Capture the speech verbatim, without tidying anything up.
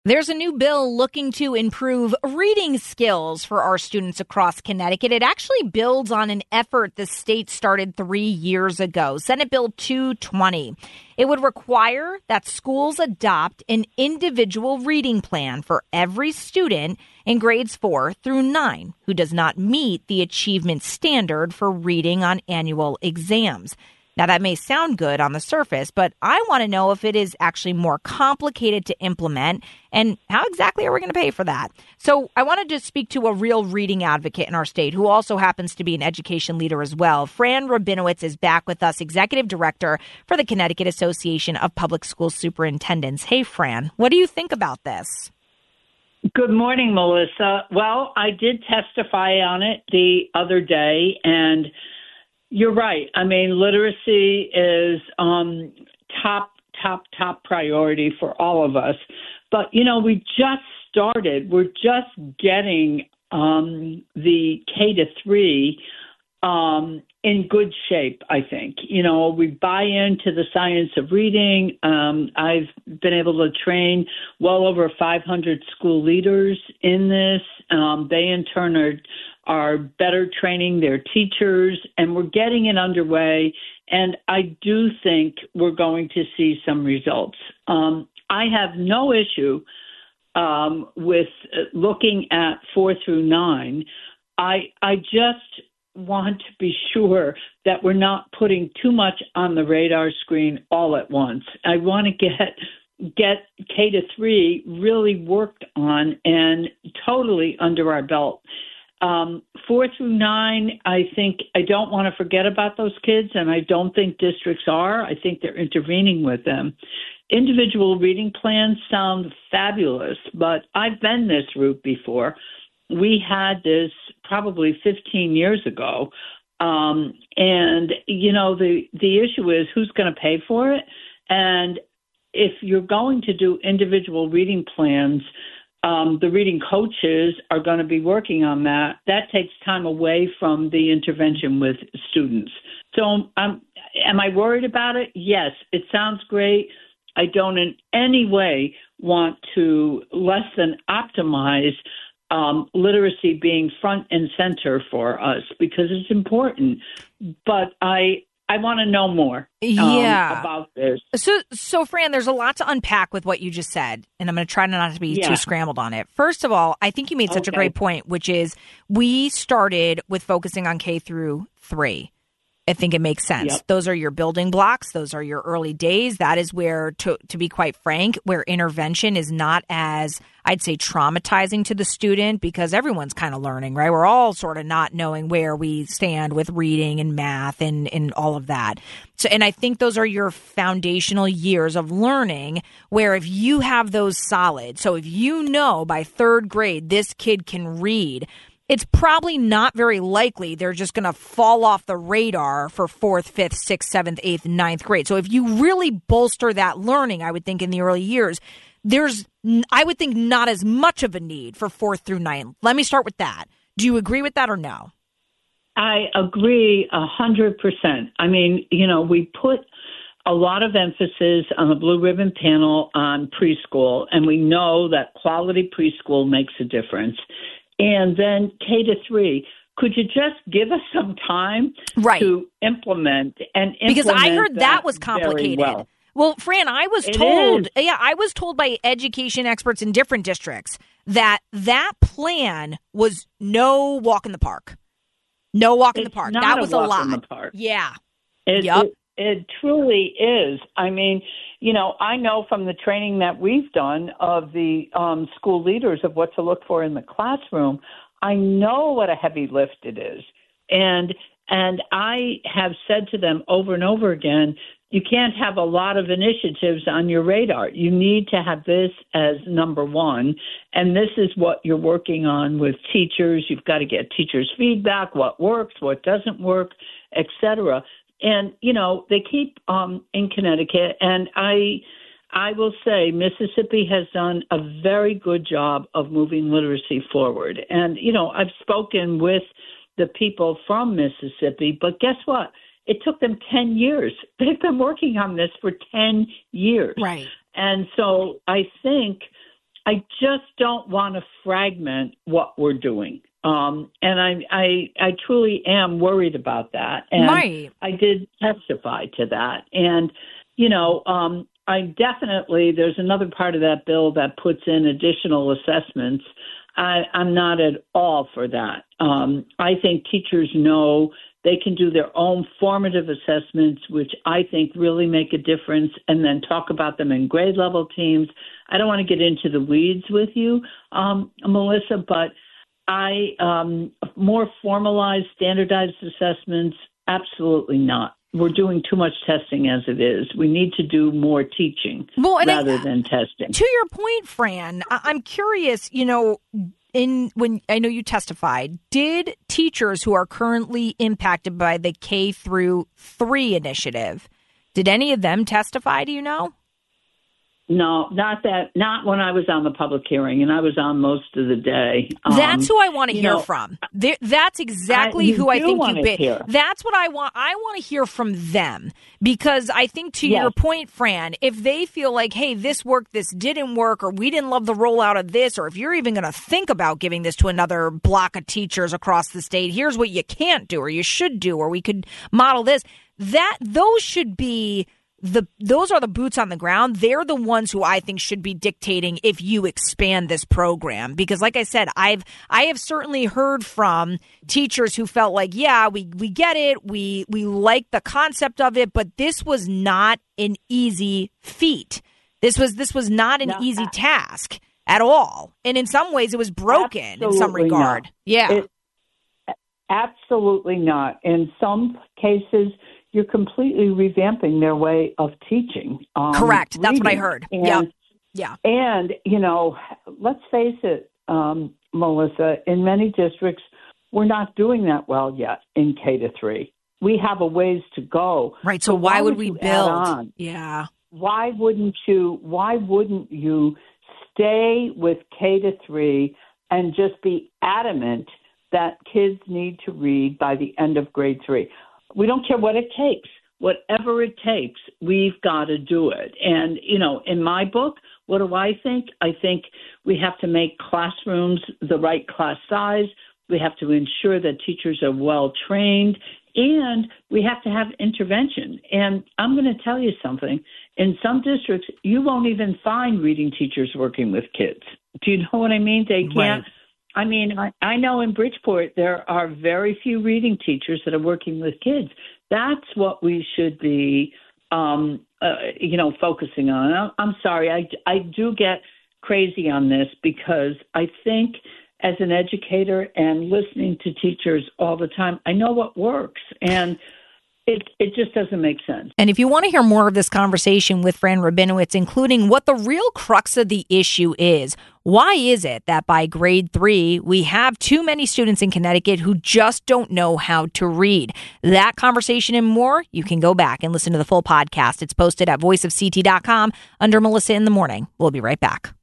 There's a new bill looking to improve reading skills for our students across Connecticut. It actually builds on an effort the state started three years ago, Senate Bill two twenty. It would require that schools adopt an individual reading plan for every student in grades four through nine who does not meet the achievement standard for reading on annual exams. Now, that may sound good on the surface, but I want to know if it is actually more complicated to implement and how exactly are we going to pay for that? So I wanted to speak to a real reading advocate in our state who also happens to be an education leader as well. Fran Rabinowitz is back with us, Executive Director for the Connecticut Association of Public School Superintendents. Hey, Fran, what do you think about this? Good morning, Melissa. Well, I did testify on it the other day, and you're right. I mean, literacy is um, top, top, top priority for all of us. But, you know, we just started. We're just getting um, the K to three um, in good shape, I think. You know, we buy into the science of reading. Um, I've been able to train well over five hundred school leaders in this. Um, they, in turn, are are better training their teachers, and we're getting it underway. And I do think we're going to see some results. Um, I have no issue um, with looking at four through nine. I I just want to be sure that we're not putting too much on the radar screen all at once. I want to get get K to three really worked on and totally under our belt. Um, four through nine, I think I don't want to forget about those kids, and I don't think districts are. I think they're intervening with them. Individual reading plans sound fabulous, but I've been this route before. We had this probably fifteen years ago, um, and, you know, the, the issue is who's going to pay for it, and if you're going to do individual reading plans, Um, the reading coaches are going to be working on that. That takes time away from the intervention with students. So um, am I worried about it? Yes, it sounds great. I don't in any way want to less than optimize um, literacy being front and center for us because it's important. But I I want to know more um, yeah. about this. So, so Fran, there's a lot to unpack with what you just said, and I'm going to try not to be yeah. too scrambled on it. First of all, I think you made such okay. a great point, which is we started with focusing on K through three. I think it makes sense. Yep. Those are your building blocks. Those are your early days. That is where, to to be quite frank, where intervention is not as, I'd say, traumatizing to the student because everyone's kind of learning, right? We're all sort of not knowing where we stand with reading and math and, and all of that. So, and I think those are your foundational years of learning where if you have those solid, so if you know by third grade this kid can read, it's probably not very likely they're just going to fall off the radar for fourth, fifth, sixth, seventh, eighth, ninth grade. So if you really bolster that learning, I would think in the early years, there's, I would think, not as much of a need for fourth through ninth. Let me start with that. Do you agree with that or no? I agree a hundred percent. I mean, you know, we put a lot of emphasis on the Blue Ribbon Panel on preschool, and we know that quality preschool makes a difference. And then K to three, could you just give us some time right. to implement and implement Because I heard that, that was complicated. Well. well, Fran, I was it told, is. yeah, I was told by education experts in different districts that that plan was no walk in the park. No walk in It's the park. not That a was a walk lot. in the park. Yeah. It, yep. it, it truly is. I mean, you know, I know from the training that we've done of the um, school leaders of what to look for in the classroom, I know what a heavy lift it is. And and I have said to them over and over again, you can't have a lot of initiatives on your radar. You need to have this as number one. And this is what you're working on with teachers. You've got to get teachers' feedback, what works, what doesn't work, et cetera. And, you know, they keep um, in Connecticut, and I I will say Mississippi has done a very good job of moving literacy forward. And, you know, I've spoken with the people from Mississippi, but guess what? It took them ten years. They've been working on this for ten years. Right. And so I think I just don't want to fragment what we're doing. Um, and I, I, I truly am worried about that. And right. I did testify to that. And, you know, um, I definitely, there's another part of that bill that puts in additional assessments. I, I'm not at all for that. Um, I think teachers know they can do their own formative assessments, which I think really make a difference, and then talk about them in grade level teams. I don't want to get into the weeds with you, um, Melissa, but I um, more formalized, standardized assessments, absolutely not. We're doing too much testing as it is. We need to do more teaching well, rather I, than testing. To your point, Fran, I- I'm curious, you know, in when I know you testified, did teachers who are currently impacted by the K through three initiative, did any of them testify, do you know? No, not that. Not when I was on the public hearing, and I was on most of the day. Um, that's who I want to hear know, from. There, that's exactly I, who I think you've been. Hear. That's what I want. I want to hear from them because I think, to yes. your point, Fran, if they feel like, hey, this worked, this didn't work, or we didn't love the rollout of this, or if you're even going to think about giving this to another block of teachers across the state, here's what you can't do, or you should do, or we could model this. That those should be. The those are the boots on the ground. They're the ones who I think should be dictating if you expand this program. Because like I said, I've I have certainly heard from teachers who felt like, yeah, we, we get it. We we like the concept of it, but this was not an easy feat. This was this was not an no, easy task at all. And in some ways it was broken in some regard. Not. Yeah. It, absolutely not. In some cases, you're completely revamping their way of teaching. Um, Correct. That's reading. what I heard. And, yeah. Yeah. And, you know, let's face it, um, Melissa, in many districts, we're not doing that well yet in K to three. We have a ways to go. Right. So, so why, why would, would we build? On? Yeah. Why wouldn't you, why wouldn't you stay with K to three and just be adamant that kids need to read by the end of grade three? We don't care what it takes. Whatever it takes, we've got to do it. And, you know, in my book, what do I think? I think we have to make classrooms the right class size. We have to ensure that teachers are well trained, and we have to have intervention. And I'm going to tell you something. In some districts, you won't even find reading teachers working with kids. Do you know what I mean? They can't. Right. I mean, I, I know in Bridgeport there are very few reading teachers that are working with kids. That's what we should be, um, uh, you know, focusing on. I, I'm sorry, I, I do get crazy on this because I think as an educator and listening to teachers all the time, I know what works. And It it just doesn't make sense. And if you want to hear more of this conversation with Fran Rabinowitz, including what the real crux of the issue is, why is it that by grade three, we have too many students in Connecticut who just don't know how to read? That conversation and more, you can go back and listen to the full podcast. It's posted at voice of c t dot com under Melissa in the Morning. We'll be right back.